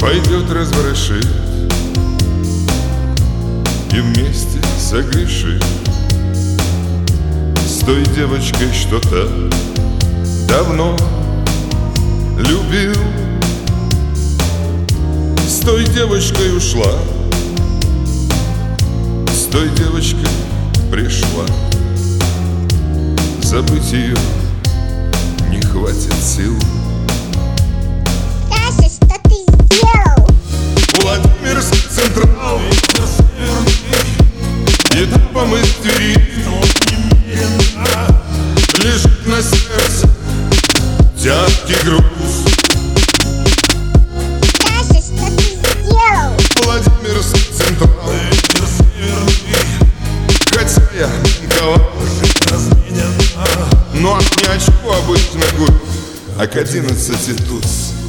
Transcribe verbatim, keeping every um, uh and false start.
пойдет разворошит и вместе согрешит с той девочкой, что так давно любил. С той девочкой ушла, с той девочкой пришла. Забыть ее не хватит сил. Саша, что ты сделал? Владимирский Централ, этапом из Твери, лежит на сердце тяжкий груз. Саша, что ты сделал? Владимирский Централ, хотя я голова, но от ни очко обычно гуль, а к одиннадцати туз.